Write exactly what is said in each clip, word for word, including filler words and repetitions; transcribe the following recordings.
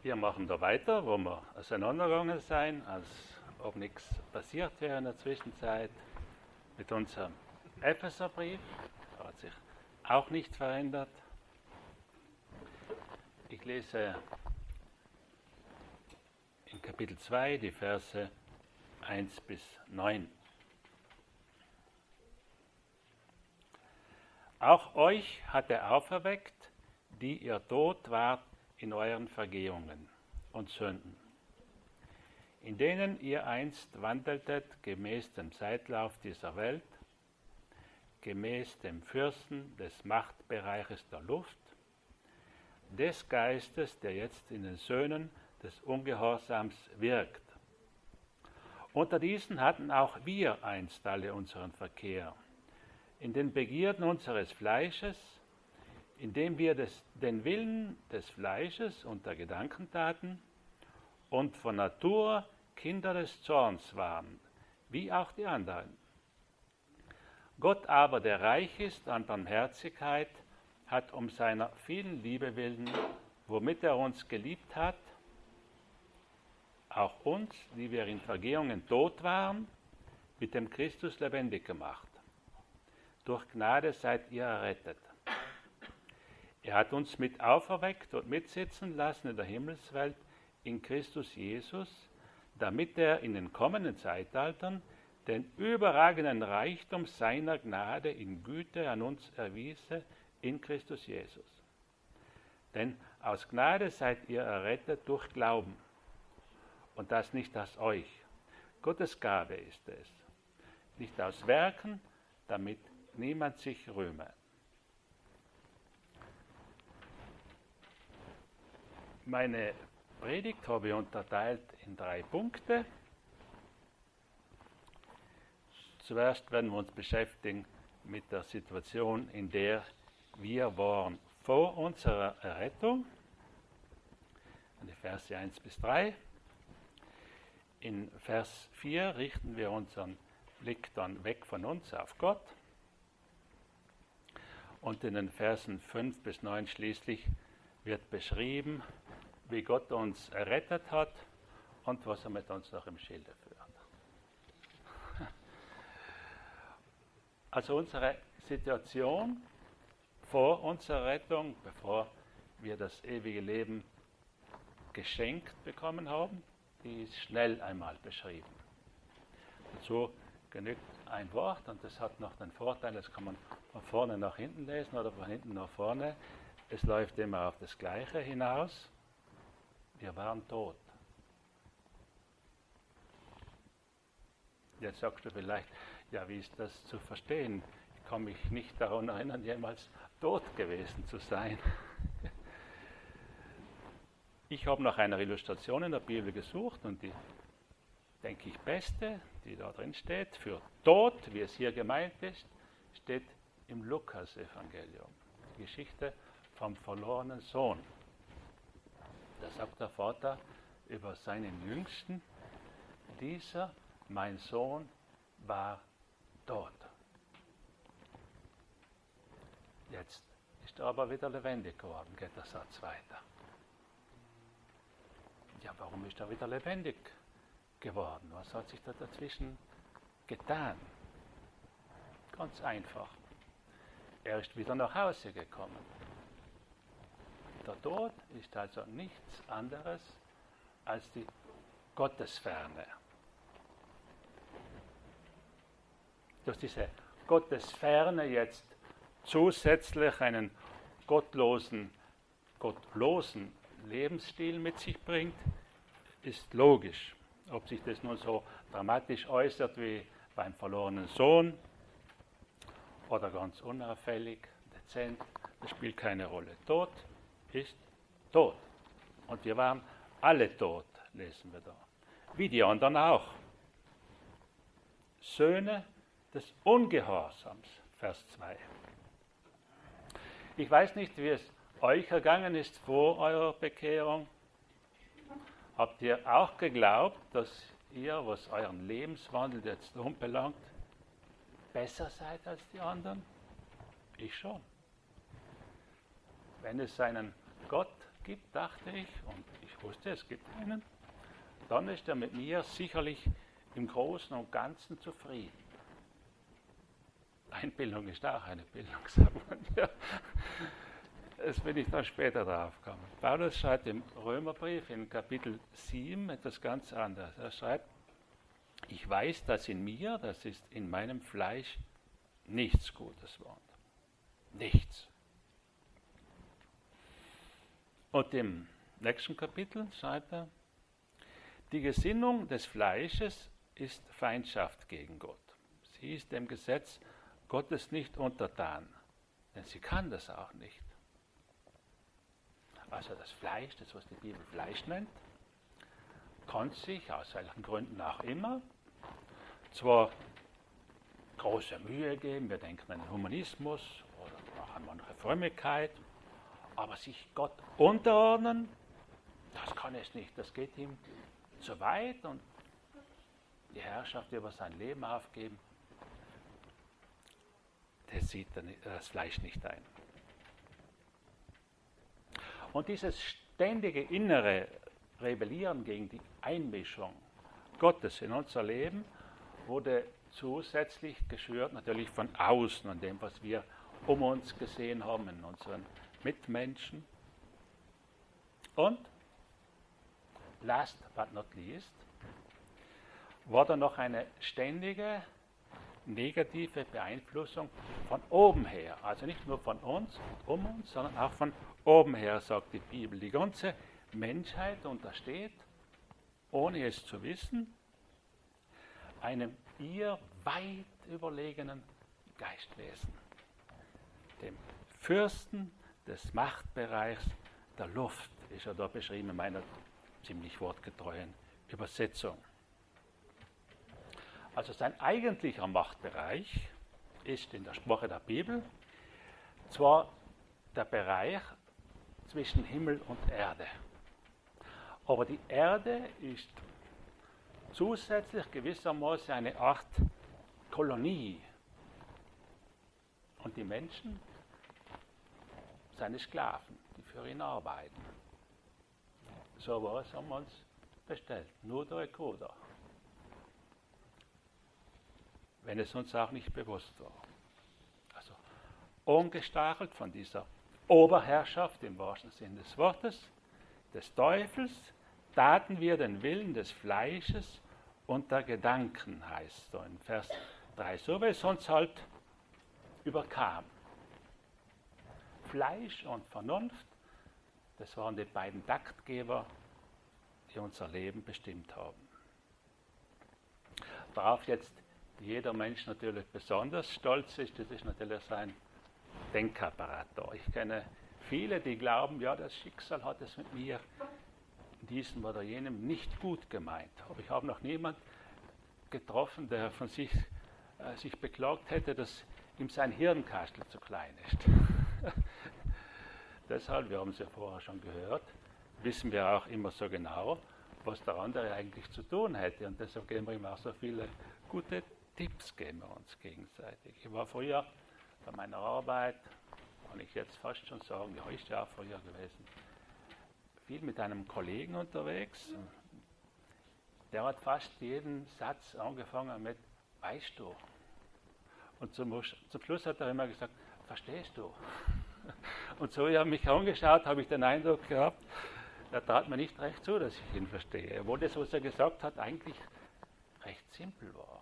Wir machen da weiter, wo wir auseinandergegangen sind, als ob nichts passiert wäre in der Zwischenzeit. Mit unserem Epheserbrief hat sich auch nichts verändert. Ich lese in Kapitel zwei die Verse eins bis neun. Auch euch hat er auferweckt, die ihr tot wart in euren Vergehungen und Sünden, in denen ihr einst wandeltet gemäß dem Zeitlauf dieser Welt, gemäß dem Fürsten des Machtbereiches der Luft, des Geistes, der jetzt in den Söhnen des Ungehorsams wirkt. Unter diesen hatten auch wir einst alle unseren Verkehr, in den Begierden unseres Fleisches, indem wir des, den Willen des Fleisches und der Gedanken taten und von Natur Kinder des Zorns waren, wie auch die anderen. Gott aber, der reich ist an Barmherzigkeit, hat um seiner vielen Liebe willen, womit er uns geliebt hat, auch uns, die wir in Vergehungen tot waren, mit dem Christus lebendig gemacht. Durch Gnade seid ihr errettet. Er hat uns mit auferweckt und mitsitzen lassen in der Himmelswelt in Christus Jesus, damit er in den kommenden Zeitaltern den überragenden Reichtum seiner Gnade in Güte an uns erwiese in Christus Jesus. Denn aus Gnade seid ihr errettet durch Glauben. Und das nicht aus euch. Gottes Gabe ist es. Nicht aus Werken, damit niemand sich rühme. Meine Predigt habe ich unterteilt in drei Punkte. Zuerst werden wir uns beschäftigen mit der Situation, in der wir waren vor unserer Errettung. Die Verse eins bis drei. In Vers vier richten wir unseren Blick dann weg von uns auf Gott. Und in den Versen fünf bis neun schließlich wird beschrieben, wie Gott uns errettet hat und was er mit uns noch im Schilde führt. Also unsere Situation vor unserer Rettung, bevor wir das ewige Leben geschenkt bekommen haben, die ist schnell einmal beschrieben. Dazu genügt ein Wort und das hat noch den Vorteil, das kann man von vorne nach hinten lesen oder von hinten nach vorne. Es läuft immer auf das Gleiche hinaus. Wir waren tot. Jetzt sagst du vielleicht, ja, wie ist das zu verstehen? Ich kann mich nicht daran erinnern, jemals tot gewesen zu sein. Ich habe nach einer Illustration in der Bibel gesucht und die, denke ich, beste, die da drin steht, für Tod, wie es hier gemeint ist, steht im Lukas-Evangelium. Die Geschichte vom verlorenen Sohn. Da sagt der Vater über seinen Jüngsten, dieser, mein Sohn, war tot. Jetzt ist er aber wieder lebendig geworden, geht der Satz weiter. Ja, warum ist er wieder lebendig geworden? Was hat sich da dazwischen getan? Ganz einfach. Er ist wieder nach Hause gekommen. Der Tod ist also nichts anderes als die Gottesferne. Dass diese Gottesferne jetzt zusätzlich einen gottlosen, gottlosen Lebensstil mit sich bringt, ist logisch. Ob sich das nun so dramatisch äußert wie beim verlorenen Sohn oder ganz unauffällig, dezent, das spielt keine Rolle. Tod ist tot. Und wir waren alle tot, lesen wir da. Wie die anderen auch. Söhne des Ungehorsams, Vers zwei. Ich weiß nicht, wie es euch ergangen ist vor eurer Bekehrung. Habt ihr auch geglaubt, dass ihr, was euren Lebenswandel jetzt unbelangt, besser seid als die anderen? Ich schon. Wenn es einen Gott gibt, dachte ich, und ich wusste, es gibt einen, dann ist er mit mir sicherlich im Großen und Ganzen zufrieden. Einbildung ist auch eine Bildung, sagt man ja. Das bin ich dann später drauf gekommen. Paulus schreibt im Römerbrief in Kapitel sieben etwas ganz anderes. Er schreibt, ich weiß, dass in mir, das ist in meinem Fleisch, nichts Gutes wohnt. Nichts. Und im nächsten Kapitel schreibt er, die Gesinnung des Fleisches ist Feindschaft gegen Gott. Sie ist dem Gesetz Gottes nicht untertan, denn sie kann das auch nicht. Also das Fleisch, das was die Bibel Fleisch nennt, kann sich, aus welchen Gründen auch immer, zwar große Mühe geben, wir denken an den Humanismus oder auch an manche Frömmigkeit, aber sich Gott unterordnen, das kann es nicht, das geht ihm zu weit und die Herrschaft über sein Leben aufgeben, das sieht das Fleisch nicht ein. Und dieses ständige innere Rebellieren gegen die Einmischung Gottes in unser Leben wurde zusätzlich geschürt natürlich von außen, an dem, was wir um uns gesehen haben, in unseren Mitmenschen. Und, last but not least, war da noch eine ständige negative Beeinflussung von oben her. Also nicht nur von uns, um uns, sondern auch von oben her, sagt die Bibel. Die ganze Menschheit untersteht, ohne es zu wissen, einem ihr weit überlegenen Geistwesen, dem Fürsten des Machtbereichs der Luft, ist er da beschrieben in meiner ziemlich wortgetreuen Übersetzung. Also sein eigentlicher Machtbereich ist in der Sprache der Bibel zwar der Bereich zwischen Himmel und Erde, aber die Erde ist zusätzlich gewissermaßen eine Art Kolonie und die Menschen seine Sklaven, die für ihn arbeiten. So was haben wir uns bestellt, nur der Rekorder. Wenn es uns auch nicht bewusst war. Also ungestachelt von dieser Oberherrschaft im wahrsten Sinn des Wortes, des Teufels, taten wir den Willen des Fleisches und der Gedanken, heißt so in Vers drei, so wie es uns halt überkam. Fleisch und Vernunft, das waren die beiden Taktgeber, die unser Leben bestimmt haben. Darauf jetzt jeder Mensch natürlich besonders stolz ist, das ist natürlich sein Denkapparat da. Ich kenne viele, die glauben, ja, das Schicksal hat es mit mir in diesem oder jenem nicht gut gemeint. Aber ich habe noch niemanden getroffen, der von sich, äh, sich beklagt hätte, dass ihm sein Hirnkastel zu klein ist. Deshalb, wir haben es ja vorher schon gehört, wissen wir auch immer so genau, was der andere eigentlich zu tun hätte. Und deshalb geben wir ihm auch so viele gute Tipps, geben wir uns gegenseitig. Ich war früher bei meiner Arbeit, kann ich jetzt fast schon sagen, ja, ist ja auch früher gewesen, viel mit einem Kollegen unterwegs. Der hat fast jeden Satz angefangen mit, weißt du? Und zum, zum Schluss hat er immer gesagt, verstehst du? Und so, ich habe mich angeschaut, habe ich den Eindruck gehabt, er tat mir nicht recht zu, dass ich ihn verstehe. Obwohl das, was er gesagt hat, eigentlich recht simpel war.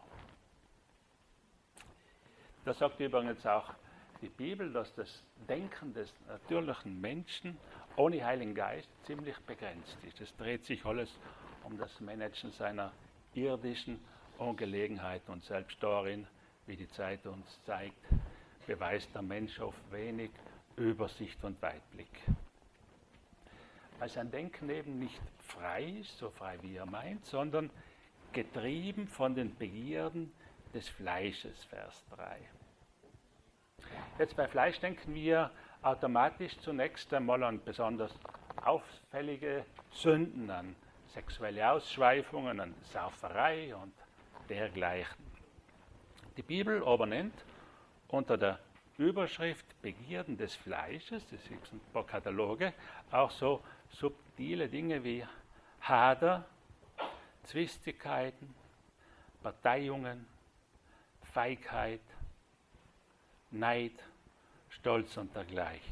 Da sagt übrigens auch die Bibel, dass das Denken des natürlichen Menschen ohne Heiligen Geist ziemlich begrenzt ist. Es dreht sich alles um das Managen seiner irdischen Angelegenheiten und selbst darin, wie die Zeit uns zeigt, beweist der Mensch oft wenig Übersicht und Weitblick. Weil sein Denken eben nicht frei ist, so frei wie er meint, sondern getrieben von den Begierden des Fleisches, Vers drei. Jetzt bei Fleisch denken wir automatisch zunächst einmal an besonders auffällige Sünden, an sexuelle Ausschweifungen, an Sauferei und dergleichen. Die Bibel aber nennt unter der Überschrift Begierden des Fleisches, das sind ein paar Kataloge, auch so subtile Dinge wie Hader, Zwistigkeiten, Parteiungen, Feigheit, Neid, Stolz und dergleichen.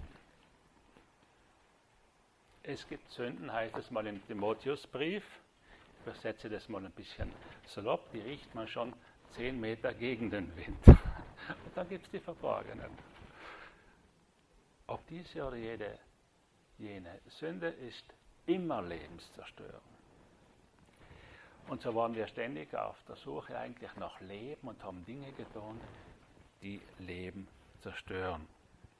Es gibt Sünden, heißt es mal im Timotheusbrief, ich übersetze das mal ein bisschen salopp, die riecht man schon zehn Meter gegen den Wind. Und dann gibt es die Verborgenen. Ob diese oder jede, jene Sünde ist immer Lebenszerstörung. Und so waren wir ständig auf der Suche eigentlich nach Leben und haben Dinge getan, die Leben zerstören.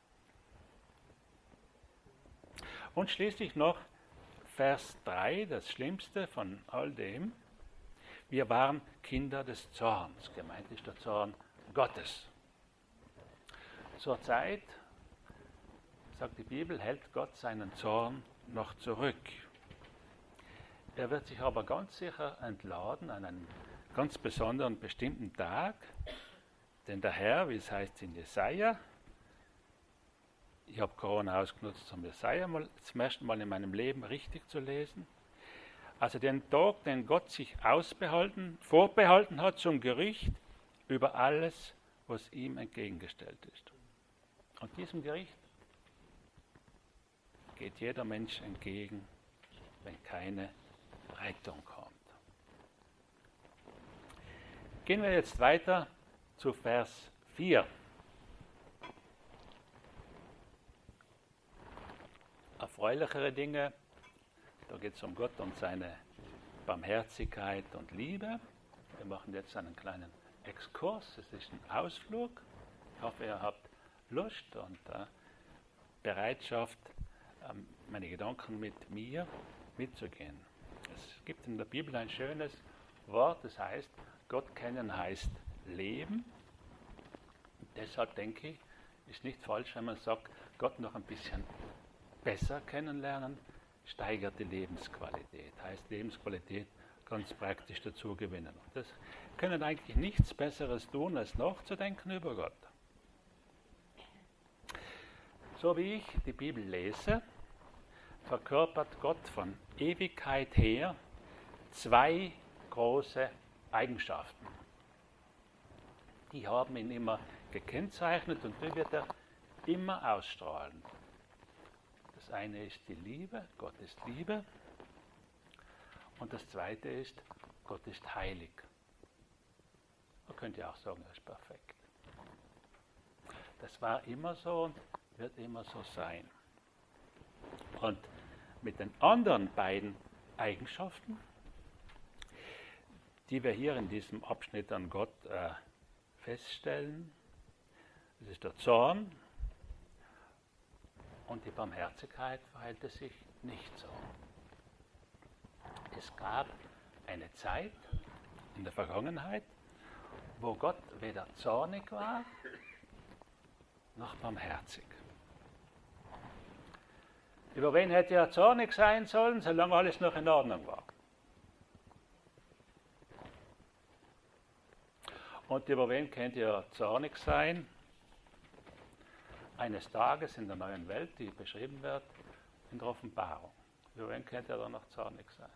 Und schließlich noch Vers drei, das Schlimmste von all dem. Wir waren Kinder des Zorns. Gemeint ist der Zorn Gottes. Zur Zeit, sagt die Bibel, hält Gott seinen Zorn noch zurück. Er wird sich aber ganz sicher entladen an einem ganz besonderen, bestimmten Tag, denn der Herr, wie es heißt in Jesaja, ich habe Corona ausgenutzt, um Jesaja mal, zum ersten Mal in meinem Leben richtig zu lesen, also den Tag, den Gott sich ausbehalten, vorbehalten hat zum Gericht über alles, was ihm entgegengestellt ist. Und diesem Gericht geht jeder Mensch entgegen, wenn keine Rettung kommt. Gehen wir jetzt weiter zu Vers vier. Erfreulichere Dinge, da geht es um Gott und seine Barmherzigkeit und Liebe. Wir machen jetzt einen kleinen Exkurs, es ist ein Ausflug. Ich hoffe, ihr habt Lust und äh, Bereitschaft, ähm, meine Gedanken mit mir mitzugehen. Es gibt in der Bibel ein schönes Wort, das heißt, Gott kennen heißt Leben. Und deshalb denke ich, ist nicht falsch, wenn man sagt, Gott noch ein bisschen besser kennenlernen, steigert die Lebensqualität. Heißt Lebensqualität ganz praktisch dazu gewinnen. Und das können eigentlich nichts Besseres tun, als nachzudenken über Gott. So wie ich die Bibel lese, verkörpert Gott von Ewigkeit her zwei große Eigenschaften. Die haben ihn immer gekennzeichnet und die wird er immer ausstrahlen. Das eine ist die Liebe, Gott ist Liebe. Und das zweite ist, Gott ist heilig. Man könnte auch sagen, er ist perfekt. Das war immer so und wird immer so sein. Und mit den anderen beiden Eigenschaften, die wir hier in diesem Abschnitt an Gott äh, feststellen, das ist der Zorn und die Barmherzigkeit, verhält es sich nicht so. Es gab eine Zeit in der Vergangenheit, wo Gott weder zornig war, noch barmherzig. Über wen hätte er zornig sein sollen, solange alles noch in Ordnung war? Und über wen könnte er zornig sein? Eines Tages in der neuen Welt, die beschrieben wird in der Offenbarung. Über wen könnte er dann noch zornig sein?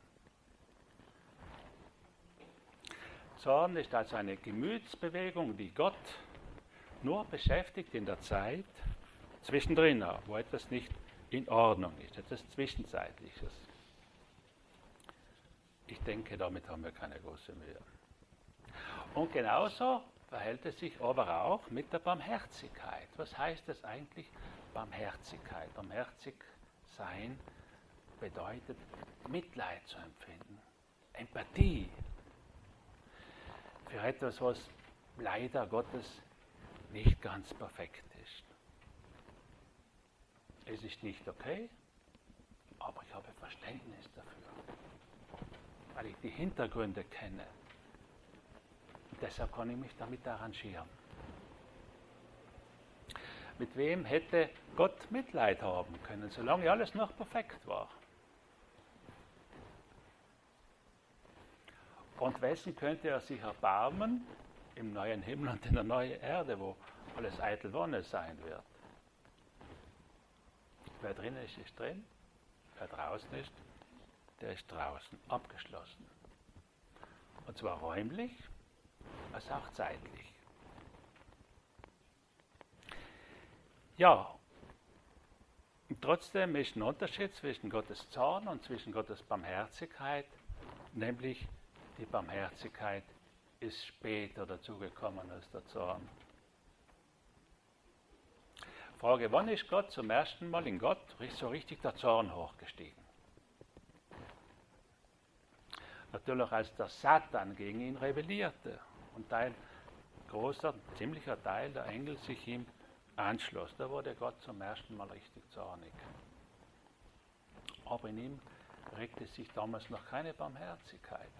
Zorn ist also eine Gemütsbewegung, die Gott nur beschäftigt in der Zeit zwischendrin, wo etwas nicht in Ordnung ist, etwas Zwischenzeitliches. Ich denke, damit haben wir keine große Mühe. Und genauso verhält es sich aber auch mit der Barmherzigkeit. Was heißt das eigentlich, Barmherzigkeit? Barmherzig sein bedeutet, Mitleid zu empfinden, Empathie für etwas, was leider Gottes nicht ganz perfekt ist. Es ist nicht okay, aber ich habe Verständnis dafür, weil ich die Hintergründe kenne. Deshalb kann ich mich damit arrangieren. Mit wem hätte Gott Mitleid haben können, solange alles noch perfekt war? Und wessen könnte er sich erbarmen im neuen Himmel und in der neuen Erde, wo alles eitel Wonne sein wird. Wer drin ist, ist drin. Wer draußen ist, der ist draußen, abgeschlossen. Und zwar räumlich, als auch zeitlich. Ja, und trotzdem ist ein Unterschied zwischen Gottes Zorn und zwischen Gottes Barmherzigkeit, nämlich die Barmherzigkeit ist später dazugekommen als der Zorn. Frage, wann ist Gott zum ersten Mal in Gott so richtig der Zorn hochgestiegen? Natürlich, als der Satan gegen ihn rebellierte und ein großer, ziemlicher Teil der Engel sich ihm anschloss. Da wurde Gott zum ersten Mal richtig zornig. Aber in ihm regte sich damals noch keine Barmherzigkeit,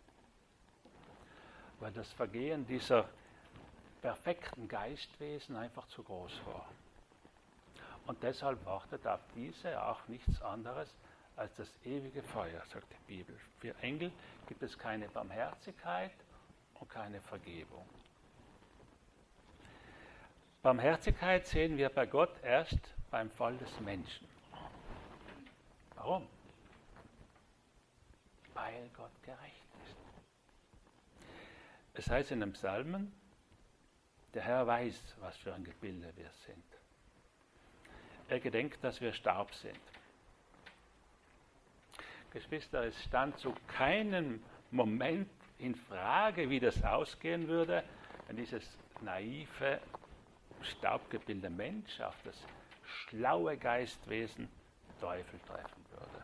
weil das Vergehen dieser perfekten Geistwesen einfach zu groß war. Und deshalb wartet auf diese auch nichts anderes als das ewige Feuer, sagt die Bibel. Für Engel gibt es keine Barmherzigkeit und keine Vergebung. Barmherzigkeit sehen wir bei Gott erst beim Fall des Menschen. Warum? Weil Gott gerecht ist. Es heißt in den Psalmen, der Herr weiß, was für ein Gebilde wir sind. Er gedenkt, dass wir Staub sind. Geschwister, es stand zu keinem Moment in Frage, wie das ausgehen würde, wenn dieses naive Staubgebilde Mensch auf das schlaue Geistwesen Teufel treffen würde.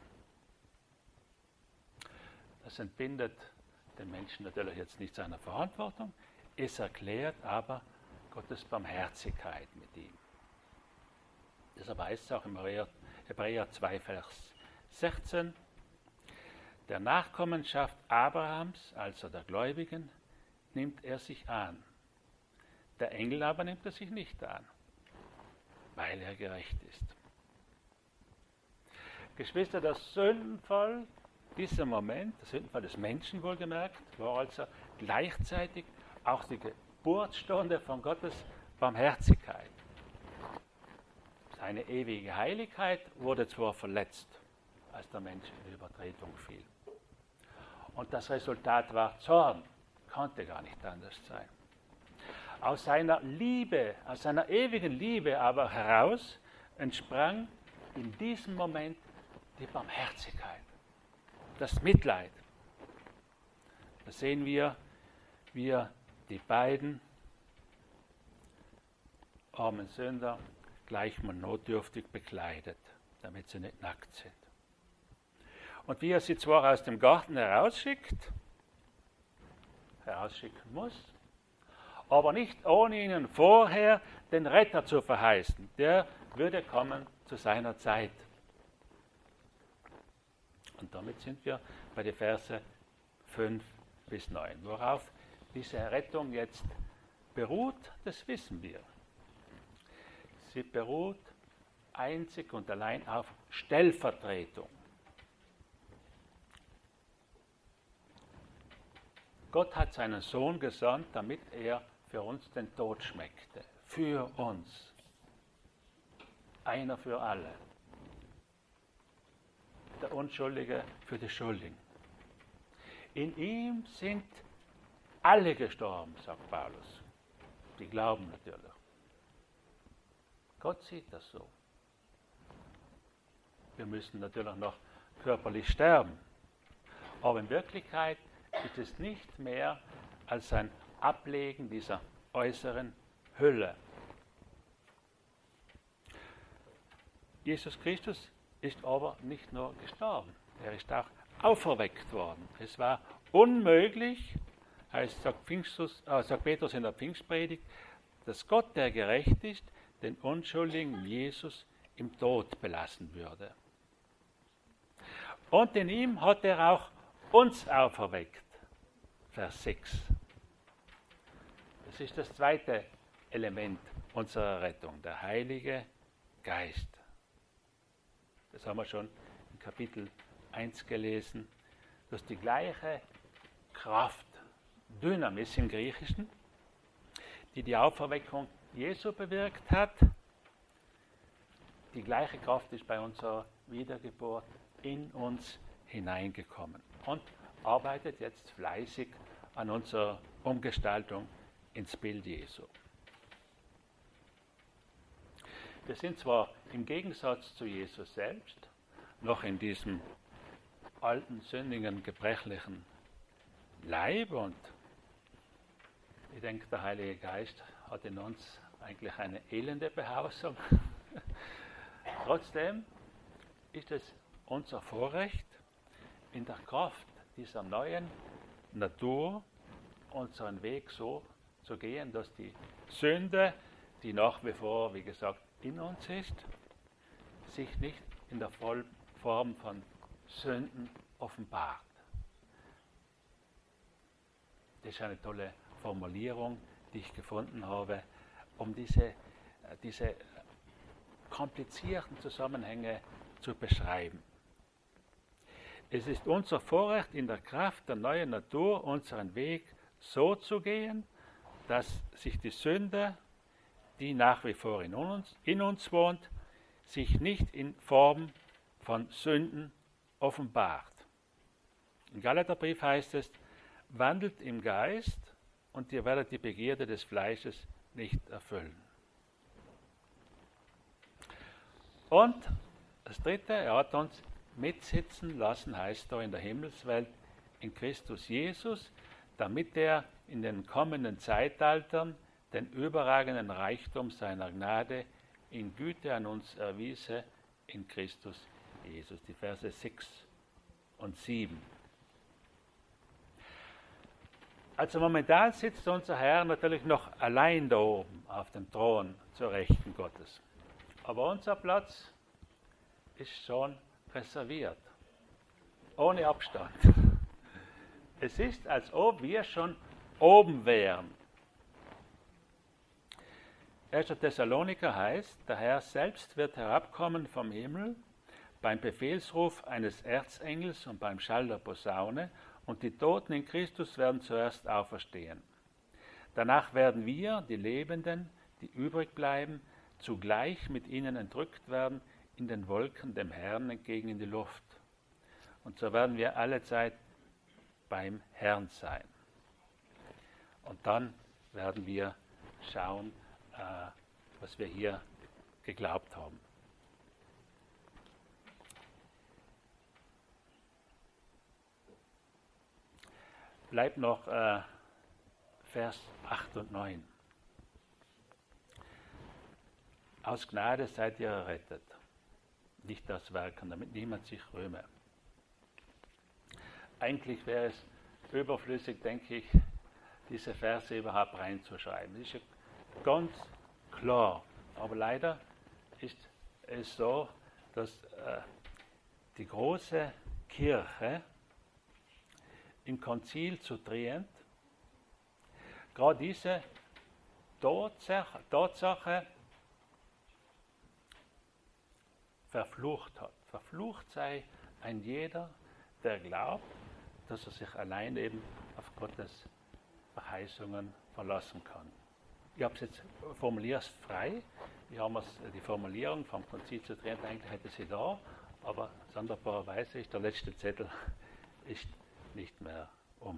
Das entbindet den Menschen natürlich jetzt nicht seiner Verantwortung, es erklärt aber Gottes Barmherzigkeit mit ihm. Deshalb heißt es auch im Hebräer zwei, Vers sechzehn, der Nachkommenschaft Abrahams, also der Gläubigen, nimmt er sich an. Der Engel aber nimmt er sich nicht an, weil er gerecht ist. Geschwister, der Sündenfall, dieser Moment, der Sündenfall des Menschen wohlgemerkt, war also gleichzeitig auch die Geburtsstunde von Gottes Barmherzigkeit. Seine ewige Heiligkeit wurde zwar verletzt, als der Mensch in Übertretung fiel. Und das Resultat war Zorn, konnte gar nicht anders sein. Aus seiner Liebe, aus seiner ewigen Liebe aber heraus entsprang in diesem Moment die Barmherzigkeit, das Mitleid. Da sehen wir, wie er die beiden armen Sünder gleichmal notdürftig bekleidet, damit sie nicht nackt sind. Und wie er sie zwar aus dem Garten herausschickt, herausschicken muss, aber nicht ohne ihnen vorher den Retter zu verheißen. Der würde kommen zu seiner Zeit. Und damit sind wir bei den Verse fünf bis neun. Worauf diese Rettung jetzt beruht, das wissen wir. Sie beruht einzig und allein auf Stellvertretung. Gott hat seinen Sohn gesandt, damit er für uns den Tod schmeckte. Für uns. Einer für alle. Der Unschuldige für die Schuldigen. In ihm sind alle gestorben, sagt Paulus. Die glauben natürlich. Gott sieht das so. Wir müssen natürlich noch körperlich sterben. Aber in Wirklichkeit ist es nicht mehr als ein Ablegen dieser äußeren Hülle. Jesus Christus ist aber nicht nur gestorben, er ist auch auferweckt worden. Es war unmöglich, heißt, sagt, Pfingstus, äh, sagt Petrus in der Pfingstpredigt, dass Gott, der gerecht ist, den unschuldigen Jesus im Tod belassen würde. Und in ihm hat er auch uns auferweckt. Vers sechs. Das ist das zweite Element unserer Rettung, der Heilige Geist. Das haben wir schon in Kapitel eins gelesen. Das ist die gleiche Kraft, Dynamis im Griechischen, die die Auferweckung Jesu bewirkt hat, die gleiche Kraft ist bei unserer Wiedergeburt in uns hineingekommen und arbeitet jetzt fleißig an unserer Umgestaltung ins Bild Jesu. Wir sind zwar im Gegensatz zu Jesus selbst noch in diesem alten, sündigen, gebrechlichen Leib, und ich denke, der Heilige Geist hat in uns eigentlich eine elende Behausung. Trotzdem ist es unser Vorrecht, in der Kraft dieser neuen Natur unseren Weg so zu gehen, dass die Sünde, die nach wie vor, wie gesagt, in uns ist, sich nicht in der Form von Sünden offenbart. Das ist eine tolle Formulierung, die ich gefunden habe, um diese, diese komplizierten Zusammenhänge zu beschreiben. Es ist unser Vorrecht, in der Kraft der neuen Natur unseren Weg so zu gehen, dass sich die Sünde, die nach wie vor in uns, in uns wohnt, sich nicht in Form von Sünden offenbart. Im Galaterbrief heißt es, wandelt im Geist und ihr werdet die Begierde des Fleisches nicht erfüllen. Und das Dritte, er hat uns mitsitzen lassen, heißt da in der Himmelswelt, in Christus Jesus, damit er in den kommenden Zeitaltern den überragenden Reichtum seiner Gnade in Güte an uns erwiese in Christus Jesus. Die Verse sechs und sieben. Also momentan sitzt unser Herr natürlich noch allein da oben auf dem Thron zur Rechten Gottes. Aber unser Platz ist schon reserviert, ohne Abstand. Es ist, als ob wir schon oben wären. erster Thessaloniker heißt, der Herr selbst wird herabkommen vom Himmel beim Befehlsruf eines Erzengels und beim Schall der Posaune, und die Toten in Christus werden zuerst auferstehen. Danach werden wir, die Lebenden, die übrig bleiben, zugleich mit ihnen entrückt werden in den Wolken dem Herrn entgegen in die Luft. Und so werden wir allezeit beim Herrn sein. Und dann werden wir schauen, äh, was wir hier geglaubt haben. Bleibt noch äh, Vers acht und neun. Aus Gnade seid ihr errettet, nicht aus Werken, damit niemand sich rühme. Eigentlich wäre es überflüssig, denke ich, diese Verse überhaupt reinzuschreiben. Das ist ja ganz klar. Aber leider ist es so, dass äh, die große Kirche im Konzil zu Trient gerade diese Tatsache, Tatsache verflucht hat. Verflucht sei ein jeder, der glaubt, dass er sich allein eben auf Gottes Verheißungen verlassen kann. Ich habe es jetzt formuliert frei. Wir haben es, die Formulierung vom Konzil zu Trient, eigentlich hätte sie da, aber sonderbarerweise ist der letzte Zettel ist nicht mehr um.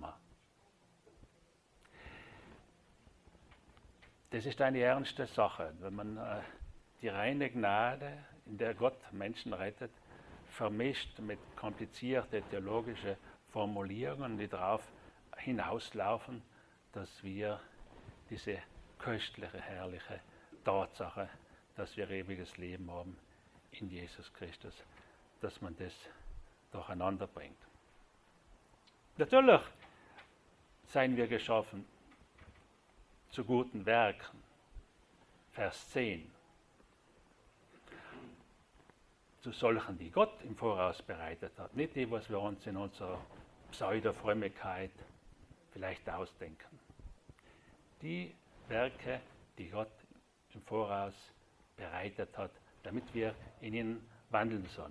Das ist eine ernste Sache, wenn man äh, die reine Gnade, in der Gott Menschen rettet, vermischt mit komplizierten theologischen Formulierungen, die darauf hinauslaufen, dass wir diese köstliche, herrliche Tatsache, dass wir ewiges Leben haben in Jesus Christus, dass man das durcheinander bringt. Natürlich seien wir geschaffen zu guten Werken. Vers zehn. Zu solchen, die Gott im Voraus bereitet hat. Nicht die, was wir uns in unserer Pseudo-Frömmigkeit vielleicht ausdenken. Die Werke, die Gott im Voraus bereitet hat, damit wir in ihnen wandeln sollen.